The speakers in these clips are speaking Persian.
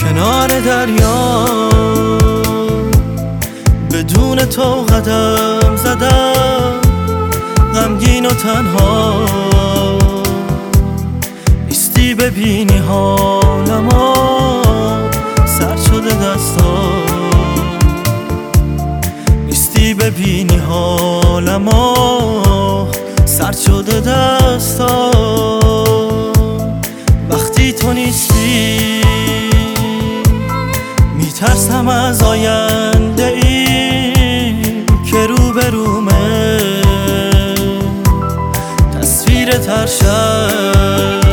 کنار دریا بدون تو قدم زدم، غمگین و تنها نیستی ببینی حالمو، سرد شده دستام نیستی ببینی حالمو، سرد شده دستام. وقتی تو نیستی میترسم از آینده ای که روبرومه، تصویر ترشم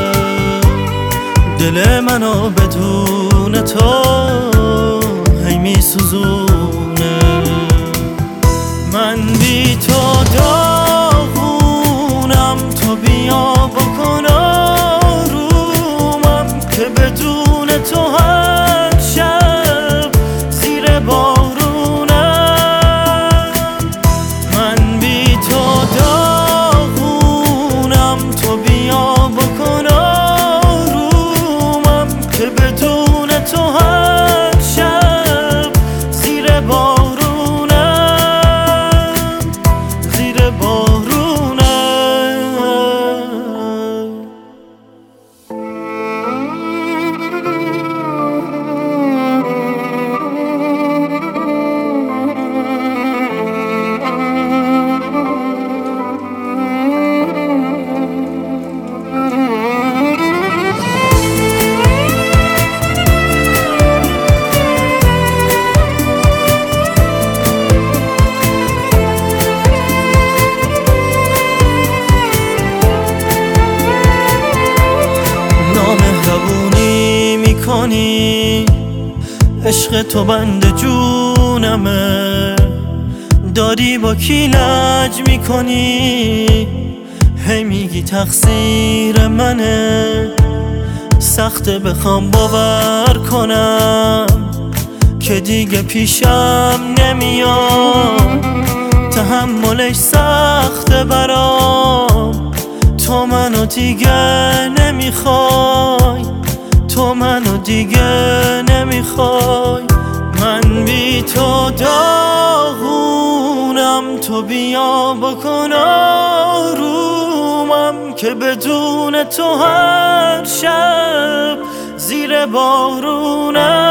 دل منو بدون تو هی میسوزونه. من بی تو داغونم، تو بیا بکن آرومم که بدون تو هر شب زیر بارونم. من بی تو داغونم، تو بیا بکن آرومم که بدون تو هر شب زیر بارونم، زیر بارونم. نامهربونی میکنی، عشق تو بند جونمه، داری با کی لج میکنی، هی میگی تقصیر منه. سخته بخوام باور کنم که دیگه پیشم نمیاد، تحملش سخته برام. تو منو دیگه نمیخوای، تو منو دیگه نمیخوای. من بی تو داغونم، تو بیا بکن آرومم که بدون تو هر شب زیر بارونم.